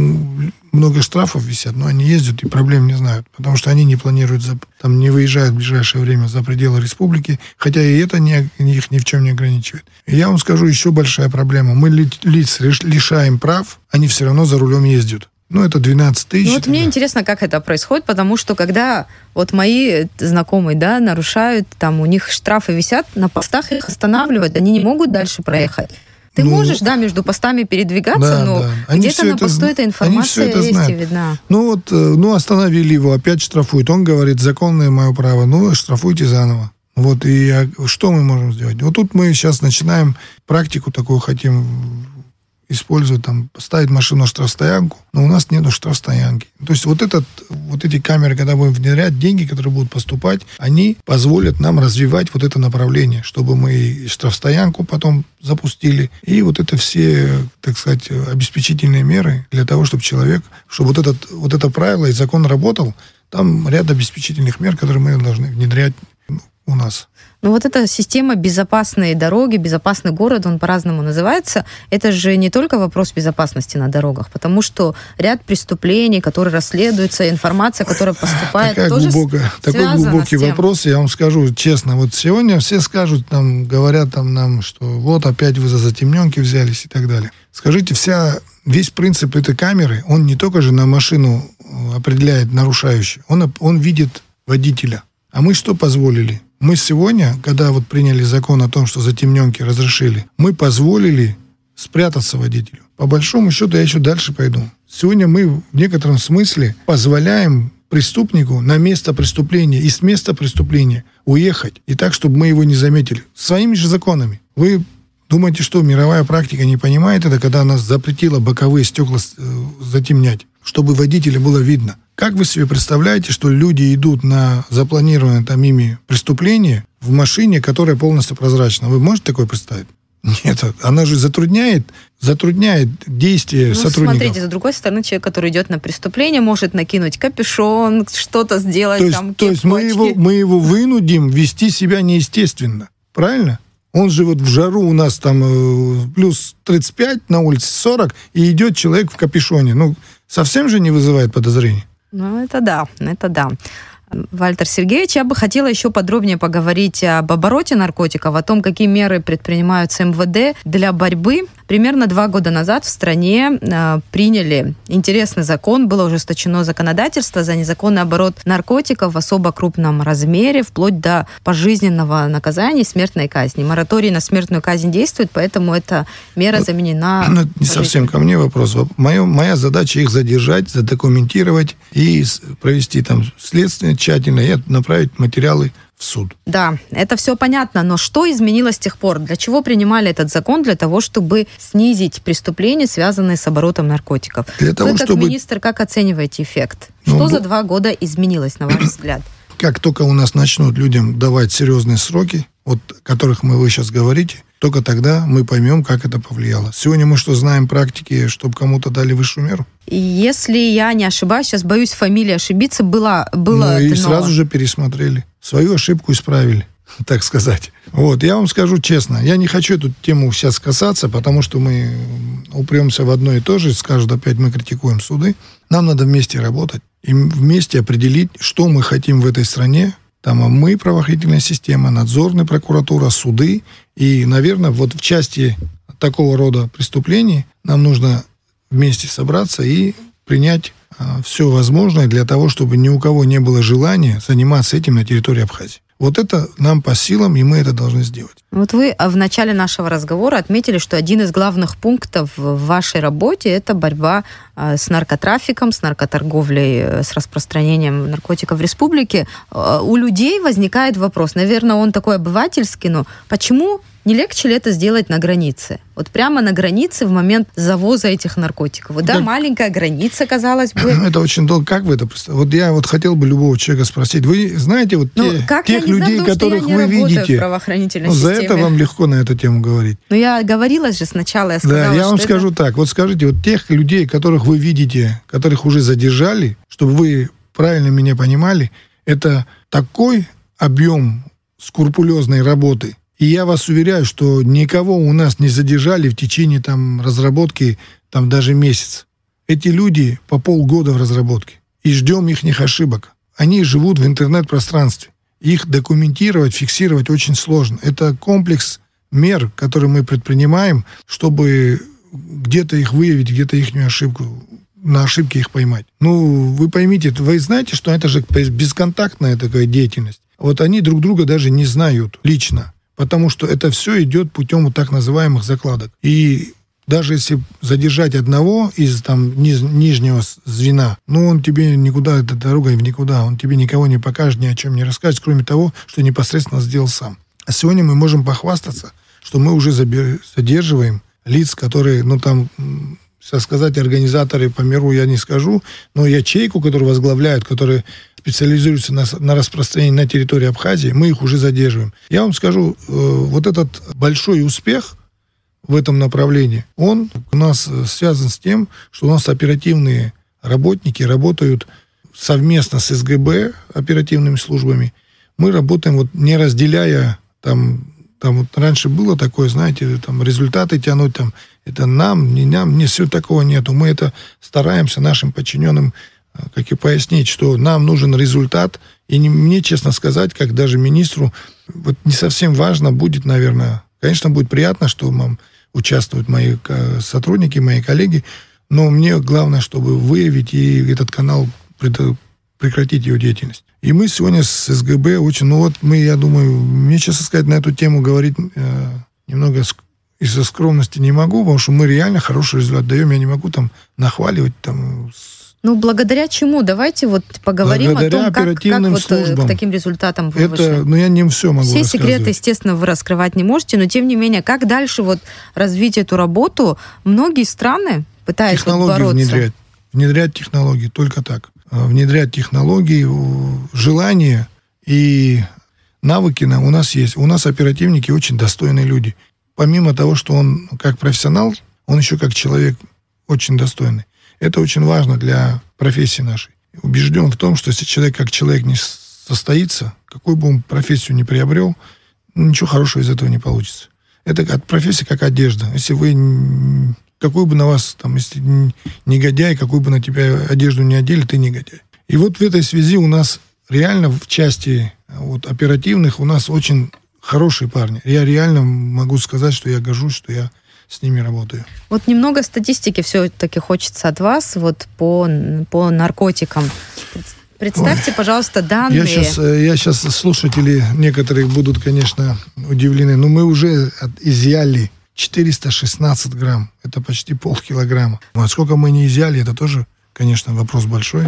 много штрафов висят, но они ездят и проблем не знают, потому что они не планируют, за, там не выезжают в ближайшее время за пределы республики, хотя и это не, их ни в чем не ограничивает. И я вам скажу, еще большая проблема. Мы лиц лишаем прав, они все равно за рулем ездят. Ну, это двенадцать тысяч. Ну, вот мне интересно, как это происходит, потому что когда вот мои знакомые, да, нарушают, там у них штрафы висят, на постах их останавливают, они не могут дальше проехать. Ты ну, можешь, да, между постами передвигаться, да, но да. где-то на посту эта информация есть и видна. Ну вот, ну остановили его, опять штрафуют. Он говорит, законное мое право, ну штрафуйте заново. Вот, и а, что мы можем сделать? Вот тут мы сейчас начинаем практику такую хотим использовать, там, поставить машину на штрафстоянку, но у нас нету штрафстоянки. То есть вот, этот, вот эти камеры, когда будем внедрять, деньги, которые будут поступать, они позволят нам развивать вот это направление, чтобы мы и штрафстоянку потом запустили, и вот это все, так сказать, обеспечительные меры для того, чтобы человек, чтобы вот, этот, вот это правило и закон работал, там ряд обеспечительных мер, которые мы должны внедрять у нас. Ну вот эта система «Безопасные дороги», «Безопасный город», он по-разному называется, это же не только вопрос безопасности на дорогах, потому что ряд преступлений, которые расследуются, информация, которая поступает, Такая тоже глубокая, такой глубокий вопрос, я вам скажу честно. Вот сегодня все скажут, там, говорят там нам, что вот опять вы за затемненки взялись и так далее. Скажите, вся, весь принцип этой камеры, он не только же на машину определяет нарушающий, он, он видит водителя. А мы что позволили? Мы сегодня, когда вот приняли закон о том, что затемненки разрешили, мы позволили спрятаться водителю. По большому счету я еще дальше пойду. Сегодня мы в некотором смысле позволяем преступнику на место преступления и с места преступления уехать. И так, чтобы мы его не заметили. Своими же законами. Вы думаете, что мировая практика не понимает это, когда она запретила боковые стекла затемнять, чтобы водителя было видно? Как вы себе представляете, что люди идут на запланированное там ими преступление в машине, которая полностью прозрачна? Вы можете такое представить? Нет, она же затрудняет, затрудняет действия ну, сотрудников. Смотрите, с другой стороны, человек, который идет на преступление, может накинуть капюшон, что-то сделать. То есть, там, то есть мы, его, мы его вынудим вести себя неестественно, правильно? Он же вот в жару у нас там э, плюс тридцать пять, на улице сорок, и идет человек в капюшоне. Ну, совсем же не вызывает подозрений. Ну, это да, это да. Вальтер Сергеевич, я бы хотела еще подробнее поговорить об обороте наркотиков, о том, какие меры предпринимаются эм вэ дэ для борьбы. Примерно два года назад в стране э, приняли интересный закон, было ужесточено законодательство за незаконный оборот наркотиков в особо крупном размере, вплоть до пожизненного наказания и смертной казни. Мораторий на смертную казнь действует, поэтому эта мера вот, заменена... Ну, не совсем ко мне вопрос. Моя, моя задача их задержать, задокументировать и провести там следствие тщательно и направить материалы в суд. Да, это все понятно, но что изменилось с тех пор? Для чего принимали этот закон? Для того, чтобы снизить преступления, связанные с оборотом наркотиков. Для того, Вы, как чтобы... министр, как оцениваете эффект? Ну, что б... за два года изменилось, на ваш взгляд? Как только у нас начнут людям давать серьезные сроки, вот о которых мы, вы сейчас говорите, только тогда мы поймем, как это повлияло. Сегодня мы что, знаем практики, чтобы кому-то дали высшую меру? Если я не ошибаюсь, сейчас боюсь фамилии ошибиться, была... была ну и сразу же пересмотрели. Свою ошибку исправили, так сказать. Вот, я вам скажу честно, я не хочу эту тему сейчас касаться, потому что мы упремся в одно и то же, скажут опять, мы критикуем суды. Нам надо вместе работать и вместе определить, что мы хотим в этой стране. Там мы, правоохранительная система, надзорная прокуратура, суды. И, наверное, вот в части такого рода преступлений нам нужно вместе собраться и принять а, все возможное для того, чтобы ни у кого не было желания заниматься этим на территории Абхазии. Вот это нам по силам, и мы это должны сделать. Вот вы в начале нашего разговора отметили, что один из главных пунктов в вашей работе – это борьба с наркотрафиком, с наркоторговлей, с распространением наркотиков в республике. У людей возникает вопрос, наверное, он такой обывательский, но почему не легче ли это сделать на границе? Вот прямо на границе в момент завоза этих наркотиков. Вот, да, как... маленькая граница, казалось бы. Это очень долго. Как вы это представляете? Вот я вот хотел бы любого человека спросить. Вы знаете вот ну, те, как тех я людей, знаю, которых я вы видите? В правоохранительной ну, системе. За это вам легко на эту тему говорить. Ну, я говорила же сначала, я сказала, Да, я вам что скажу это... так. Вот скажите, вот тех людей, которых вы видите, которых уже задержали, чтобы вы правильно меня понимали, это такой объем скрупулезной работы. И я вас уверяю, что никого у нас не задержали в течение там, разработки там, даже месяц. Эти люди по полгода в разработке. И ждем их ошибок. Они живут в интернет-пространстве. Их документировать, фиксировать очень сложно. Это комплекс мер, которые мы предпринимаем, чтобы где-то их выявить, где-то их ошибку, на ошибки их поймать. Ну, вы поймите, вы знаете, что это же бесконтактная такая деятельность. Вот они друг друга даже не знают лично. Потому что это все идет путем вот так называемых закладок. И даже если задержать одного из там низ, нижнего звена, ну, он тебе никуда, эта дорога в никуда, он тебе никого не покажет, ни о чем не расскажет, кроме того, что непосредственно сделал сам. А сегодня мы можем похвастаться, что мы уже задерживаем лиц, которые, ну, там, так сказать, организаторы по миру я не скажу, но ячейку, которую возглавляют, которые специализируются на, на распространении на территории Абхазии, мы их уже задерживаем. Я вам скажу, э, вот этот большой успех в этом направлении, он у нас связан с тем, что у нас оперативные работники работают совместно с эс гэ бэ, оперативными службами. Мы работаем, вот, не разделяя, там, там вот раньше было такое, знаете, там, результаты тянуть, там, это нам, не нам, не все такого нету. Мы это стараемся нашим подчиненным, как и пояснить, что нам нужен результат. И не, мне, честно сказать, как даже министру, вот не совсем важно будет, наверное, конечно, будет приятно, что нам участвуют мои сотрудники, мои коллеги, но мне главное, чтобы выявить и этот канал, прекратить его деятельность. И мы сегодня с эс гэ бэ очень, ну вот мы, я думаю, мне, честно сказать, на эту тему говорить э, немного из-за скромности не могу, потому что мы реально хороший результат даем, я не могу там нахваливать там. Ну, благодаря чему? Давайте вот поговорим благодаря о том, как, как вот службам. К таким результатам вы это, вышли. Ну, я не все могу Все рассказывать. секреты, естественно, вы раскрывать не можете, но, тем не менее, как дальше вот развить эту работу? Многие страны пытаются вот бороться. Внедрять. Внедрять технологии, только так. внедрять технологии, желание и навыки у нас есть. У нас оперативники очень достойные люди. Помимо того, что он как профессионал, он еще как человек очень достойный. Это очень важно для профессии нашей. Убежден в том, что если человек как человек не состоится, какую бы он профессию ни приобрел, ничего хорошего из этого не получится. Это от профессии как одежда. Если вы, какой бы на вас, там, если негодяй, какую бы на тебя одежду не одели, ты негодяй. И вот в этой связи у нас реально в части вот, оперативных у нас очень хорошие парни. Я реально могу сказать, что я горжусь, что я с ними работаю. Вот немного статистики все-таки хочется от вас вот по, по наркотикам. Представьте, Ой, пожалуйста, данные. Я сейчас, я сейчас, слушатели некоторые будут, конечно, удивлены, но мы уже изъяли четыреста шестнадцать грамм. Это почти полкилограмма. А сколько мы не изъяли, это тоже, конечно, вопрос большой.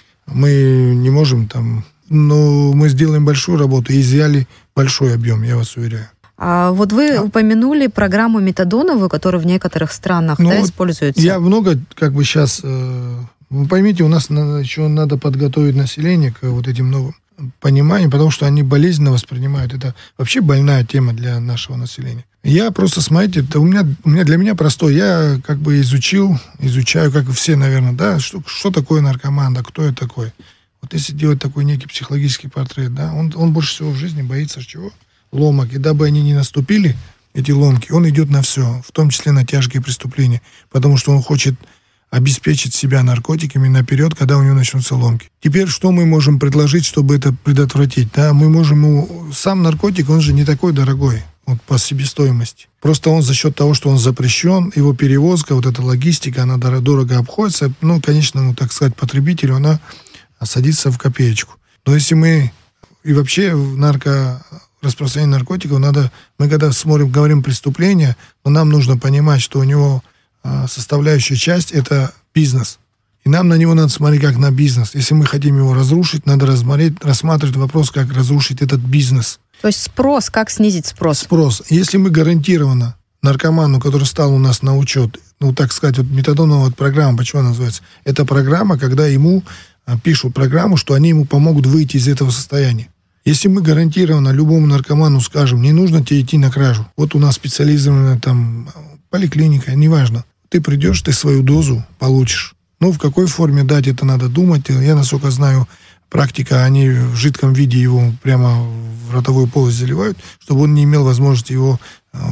Мы не можем там... Но мы сделаем большую работу и изъяли большой объем, я вас уверяю. А вот вы а? упомянули программу метадоновую, которая в некоторых странах ну, да, используется. Я много, как бы сейчас... Э, вы поймите, у нас надо, еще надо подготовить население к вот этим новым пониманиям, потому что они болезненно воспринимают. Это вообще больная тема для нашего населения. Я просто, смотрите, это у меня, у меня для меня простой. Я как бы изучил, изучаю, как и все, наверное, да, что, что такое наркоман, да, кто это такой. Вот если делать такой некий психологический портрет, да, он, он больше всего в жизни боится чего? Ломок. И дабы они не наступили, эти ломки, он идет на все, в том числе на тяжкие преступления, потому что он хочет обеспечить себя наркотиками наперед, когда у него начнутся ломки. Теперь что мы можем предложить, чтобы это предотвратить? Да, мы можем ему... Сам наркотик, он же не такой дорогой вот, по себестоимости. Просто он за счет того, что он запрещен, его перевозка, вот эта логистика, она дорого обходится. Ну, конечно, ну, так сказать, потребителю она садится в копеечку. Но если мы... И вообще в нарко... распространение наркотиков надо... Мы когда смотрим, говорим преступление, но нам нужно понимать, что у него а, составляющая часть — это бизнес. И нам на него надо смотреть как на бизнес. Если мы хотим его разрушить, надо рассмотреть, рассматривать вопрос, как разрушить этот бизнес. То есть спрос, как снизить спрос? Спрос. Если мы гарантированно наркоману, который стал у нас на учет, ну, так сказать, вот метадоновая вот программа, почему она называется? Это программа, когда ему а, пишут программу, что они ему помогут выйти из этого состояния. Если мы гарантированно любому наркоману скажем, не нужно тебе идти на кражу, вот у нас специализированная там поликлиника, неважно, ты придешь, ты свою дозу получишь. Ну, в какой форме дать, это надо думать. Я, насколько знаю, практика, они в жидком виде его прямо в ротовую полость заливают, чтобы он не имел возможности его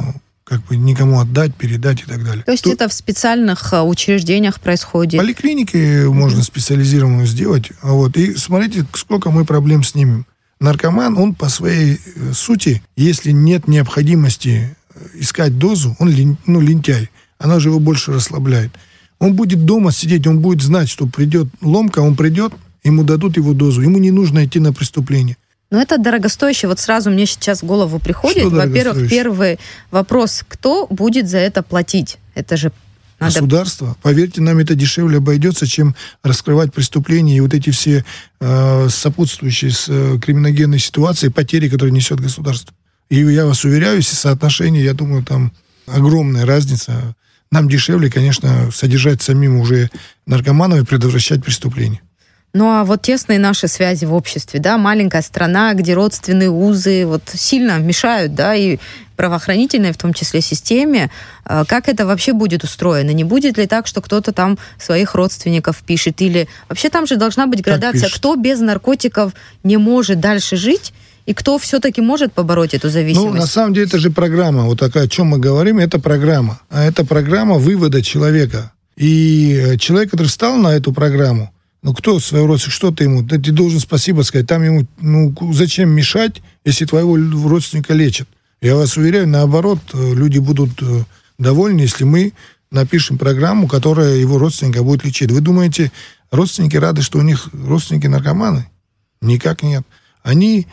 как бы никому отдать, передать и так далее. То есть То... это в специальных учреждениях происходит? В поликлинике mm-hmm. можно специализированную сделать. Вот. И смотрите, сколько мы проблем снимем. Наркоман, он по своей сути, если нет необходимости искать дозу, он лен, ну, лентяй. Она же его больше расслабляет. Он будет дома сидеть, он будет знать, что придет ломка, он придет, ему дадут его дозу. Ему не нужно идти на преступление. Но это дорогостоящее. Вот сразу мне сейчас в голову приходит. Во-первых, первый вопрос, кто будет за это платить? Это же надо... Государство. Поверьте, нам это дешевле обойдется, чем раскрывать преступления и вот эти все э, сопутствующие с э, криминогенной ситуации потери, которые несет государство. И я вас уверяю, если соотношение, я думаю, там огромная разница. Нам дешевле, конечно, содержать самим уже наркоманов и предотвращать преступления. Ну, а вот тесные наши связи в обществе, да, маленькая страна, где родственные узы вот сильно мешают, да, и правоохранительной, в том числе, системе. Как это вообще будет устроено? Не будет ли так, что кто-то там своих родственников пишет? Или вообще там же должна быть градация, кто без наркотиков не может дальше жить, и кто все-таки может побороть эту зависимость? Ну, на самом деле, это же программа. Вот такая, о чем мы говорим, это программа. А это программа вывода человека. И человек, который встал на эту программу, ну, кто своего родственника, что ты ему? Ты должен спасибо сказать. Там ему, ну, зачем мешать, если твоего родственника лечат? Я вас уверяю, наоборот, люди будут довольны, если мы напишем программу, которая его родственника будет лечить. Вы думаете, родственники рады, что у них родственники наркоманы? Никак нет. Они...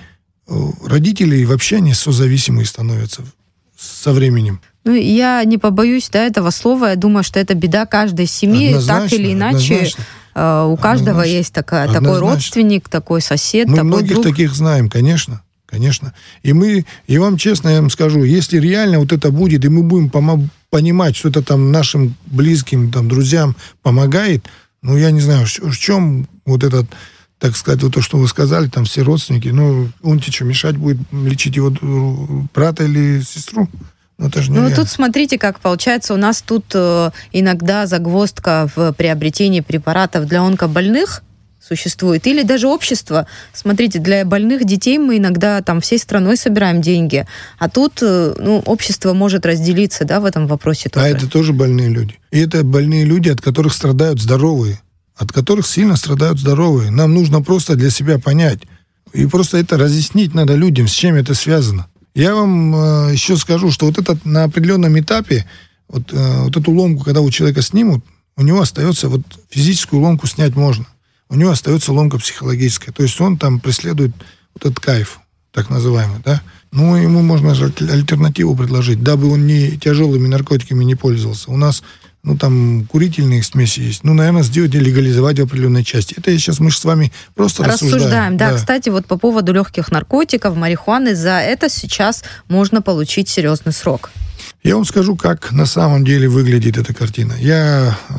Родители вообще не созависимые становятся со временем. Ну, я не побоюсь, да, этого слова. Я думаю, что это беда каждой семьи. Однозначно, так или иначе, однозначно. У каждого однозначно. Есть такая, такой родственник, такой сосед, мы такой многих друг. Таких знаем, конечно. Конечно. И мы, и вам честно, я вам скажу, если реально вот это будет, и мы будем помо- понимать, что это там нашим близким, там, друзьям помогает, ну, я не знаю, в чем вот этот, так сказать, вот то, что вы сказали, там все родственники, ну, он-то что, мешать будет лечить его брата или сестру? Ну, это же ну, тут смотрите, как получается, у нас тут э, иногда загвоздка в приобретении препаратов для онкобольных существует, или даже общество. Смотрите, для больных детей мы иногда там всей страной собираем деньги, а тут э, ну, общество может разделиться, да, в этом вопросе тоже. А это тоже больные люди. И это больные люди, от которых страдают здоровые, от которых сильно страдают здоровые. Нам нужно просто для себя понять. И просто это разъяснить надо людям, с чем это связано. Я вам э, еще скажу, что вот это на определенном этапе, вот, э, вот эту ломку, когда у человека снимут, у него остается, вот физическую ломку снять можно, у него остается ломка психологическая. То есть он там преследует вот этот кайф, так называемый, да. Ну, ему можно же альтернативу предложить, дабы он не тяжелыми наркотиками не пользовался. У нас, ну, там, курительные смеси есть. Ну, наверное, сделать и легализовать в определенной части. Это сейчас мы же с вами просто рассуждаем. Рассуждаем, да. да. Кстати, вот по поводу легких наркотиков, марихуаны, за это сейчас можно получить серьезный срок. Я вам скажу, как на самом деле выглядит эта картина. Я э,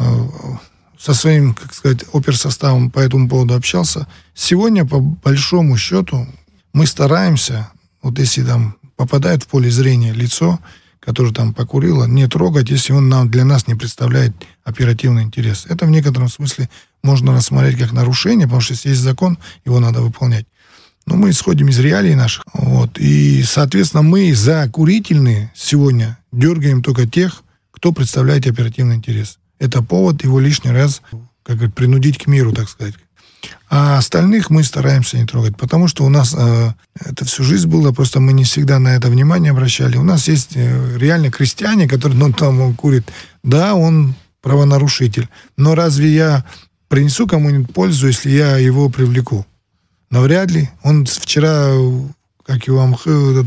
со своим, как сказать, оперсоставом по этому поводу общался. Сегодня, по большому счету, мы стараемся, вот если там попадает в поле зрения лицо, которое там покурило, не трогать, если он нам, для нас не представляет оперативный интерес. Это в некотором смысле можно рассмотреть как нарушение, потому что если есть закон, его надо выполнять. Но мы исходим из реалий наших. Вот, и, соответственно, мы за курительные сегодня дергаем только тех, кто представляет оперативный интерес. Это повод его лишний раз, как говорят, принудить к миру, так сказать. А остальных мы стараемся не трогать, потому что у нас э, это всю жизнь было, просто мы не всегда на это внимание обращали. У нас есть э, реально крестьяне, которые, ну, там он курит, да, он правонарушитель, но разве я принесу кому-нибудь пользу, если я его привлеку? Навряд ли. Он вчера, как его,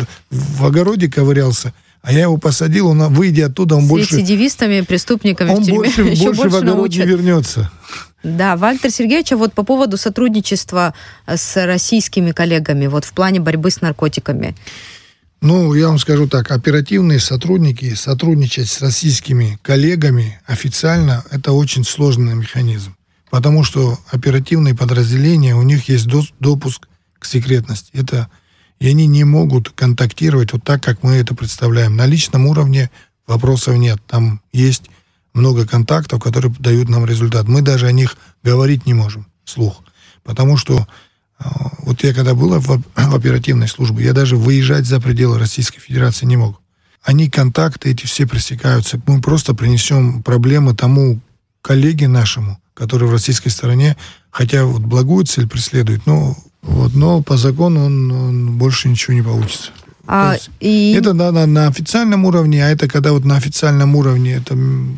в огороде ковырялся, а я его посадил, он, выйдя оттуда, он с больше... С рецидивистами, преступниками он в тюрьме больше, еще больше, больше в огород научат. Не вернется. Да, Вальтер Сергеевич, а вот по поводу сотрудничества с российскими коллегами, вот в плане борьбы с наркотиками. Ну, я вам скажу так, оперативные сотрудники, сотрудничать с российскими коллегами официально, это очень сложный механизм. Потому что оперативные подразделения, у них есть допуск к секретности. Это, и они не могут контактировать вот так, как мы это представляем. На личном уровне вопросов нет. Там есть много контактов, которые дают нам результат. Мы даже о них говорить не можем вслух. Потому что вот я когда был в, в оперативной службе, я даже выезжать за пределы Российской Федерации не мог. Они, контакты эти все пресекаются. Мы просто принесем проблемы тому коллеге нашему, который в российской стороне, хотя вот благую цель преследует, но, вот, но по закону он, он больше ничего не получится. А, и... Это да, на, на официальном уровне, а это когда вот на официальном уровне это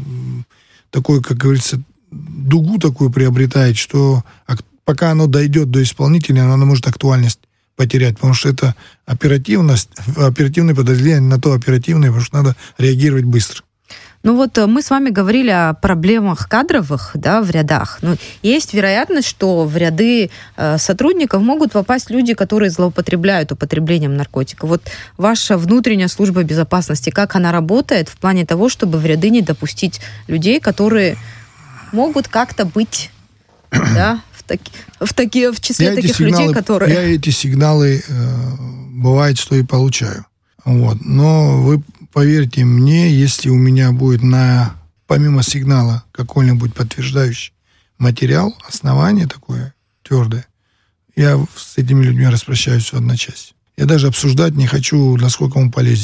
такой, как говорится, дугу такую приобретает, что пока оно дойдет до исполнителя, оно может актуальность потерять, потому что это оперативность, оперативное подразделение на то оперативное, потому что надо реагировать быстро. Ну вот мы с вами говорили о проблемах кадровых, да, в рядах. Ну, есть вероятность, что в ряды э, сотрудников могут попасть люди, которые злоупотребляют употреблением наркотиков. Вот ваша внутренняя служба безопасности, как она работает в плане того, чтобы в ряды не допустить людей, которые могут как-то быть, да, в, таки, в, таки, в числе я таких сигналы, людей, которые... Я эти сигналы, э, бывает, что и получаю. Вот. Но вы... Поверьте мне, если у меня будет на, помимо сигнала какой-нибудь подтверждающий материал, основание такое твердое, я с этими людьми распрощаюсь в одночасье. Я даже обсуждать не хочу, насколько он полезен.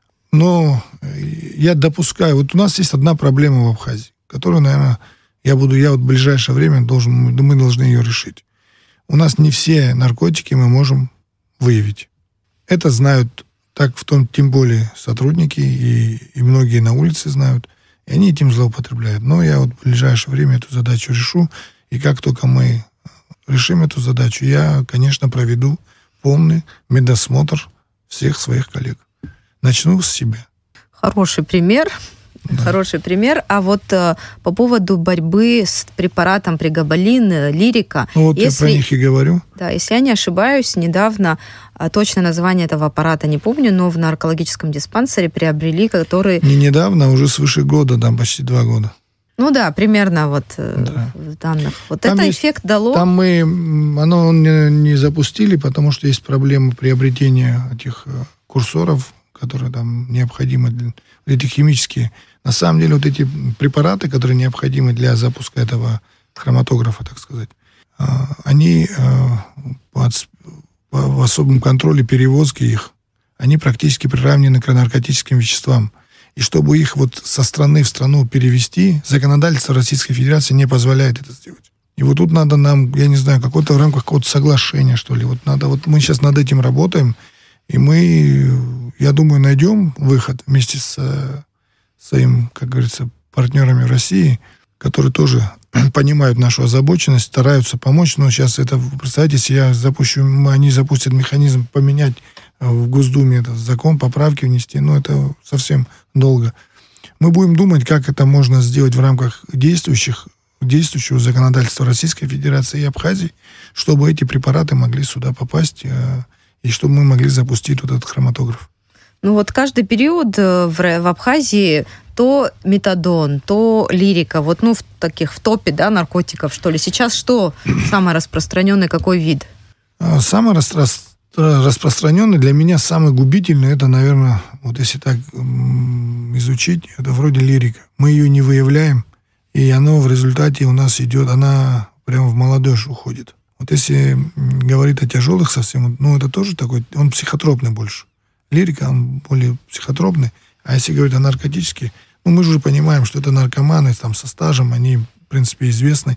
Но я допускаю, вот у нас есть одна проблема в Абхазии, которую, наверное, я буду, я вот в ближайшее время должен, мы должны ее решить. У нас не все наркотики мы можем выявить. Это знают так в том, тем более сотрудники, и, и многие на улице знают, и они этим злоупотребляют. Но я вот в ближайшее время эту задачу решу, и как только мы решим эту задачу, я, конечно, проведу полный медосмотр всех своих коллег. Начну с себя. Хороший пример. Да. Хороший пример. А вот э, по поводу борьбы с препаратом прегабалин, лирика. Ну, вот если, я про них и говорю. Да, если я не ошибаюсь, недавно, а, точное название этого аппарата не помню, но в наркологическом диспансере приобрели, который... Не недавно, а уже свыше года, там почти два года. Ну да, примерно вот да. в данных. Вот там это есть, эффект дало. Там мы, оно не, не запустили, потому что есть проблема приобретения этих курсоров, которые там необходимы, для, эти химические. На самом деле вот эти препараты, которые необходимы для запуска этого хроматографа, так сказать, они под, в особом контроле перевозки их, они практически приравнены к наркотическим веществам. И чтобы их вот со страны в страну перевести, законодательство Российской Федерации не позволяет это сделать. И вот тут надо нам, я не знаю, какое-то в рамках какого-то соглашения, что ли. Вот надо, вот мы сейчас над этим работаем, и мы, я думаю, найдем выход вместе с своим, как говорится, партнерами в России, которые тоже понимают нашу озабоченность, стараются помочь. Но сейчас это, представьте, если я запущу, они запустят механизм поменять в Госдуме этот закон, поправки внести, но это совсем долго. Мы будем думать, как это можно сделать в рамках действующих, действующего законодательства Российской Федерации и Абхазии, чтобы эти препараты могли сюда попасть, и чтобы мы могли запустить вот этот хроматограф. Ну вот каждый период в, в Абхазии то метадон, то лирика, вот ну в таких, в топе, да, наркотиков, что ли. Сейчас что самый распространенный, какой вид? Самый распространенный распространенный, для меня самый губительный, это, наверное, вот если так изучить, это вроде лирика. Мы ее не выявляем, и оно в результате у нас идет, она прямо в молодежь уходит. Вот если говорить о тяжелых совсем, ну, это тоже такой, он психотропный больше. Лирика, он более психотропный. А если говорить о наркотических, ну, мы же уже понимаем, что это наркоманы там со стажем, они, в принципе, известны.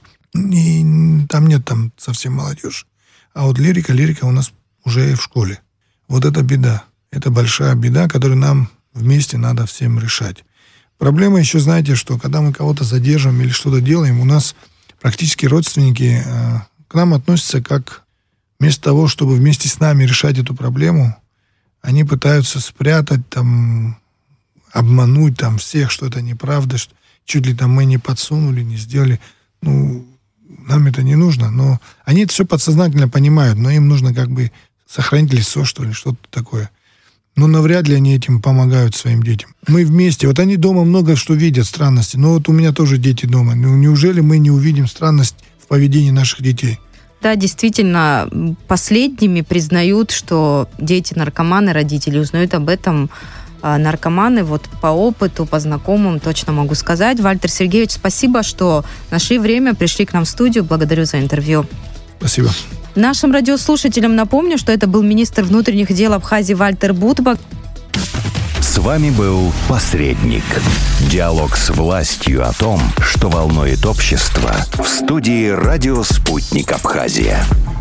И там нет там совсем молодежи. А вот лирика, лирика у нас уже в школе. Вот это беда. Это большая беда, которую нам вместе надо всем решать. Проблема еще, знаете, что когда мы кого-то задержим или что-то делаем, у нас практически родственники э, к нам относятся как вместо того, чтобы вместе с нами решать эту проблему, они пытаются спрятать, там, обмануть там, всех, что это неправда, что чуть ли там мы не подсунули, не сделали. Ну, нам это не нужно, но они это все подсознательно понимают, но им нужно как бы сохранить лицо, что ли, что-то такое. Но навряд ли они этим помогают своим детям. Мы вместе. Вот они дома много что видят, странности. Но вот у меня тоже дети дома. Ну, неужели мы не увидим странность в поведении наших детей? Да, действительно, последними признают, что дети наркоманы, родители узнают об этом. А наркоманы, вот по опыту, по знакомым точно могу сказать. Вальтер Сергеевич, спасибо, что нашли время, пришли к нам в студию. Благодарю за интервью. Спасибо. Нашим радиослушателям напомню, что это был министр внутренних дел Абхазии Вальтер Будбак. С вами был «Посредник». Диалог с властью о том, что волнует общество, в студии «Радио Спутник Абхазия».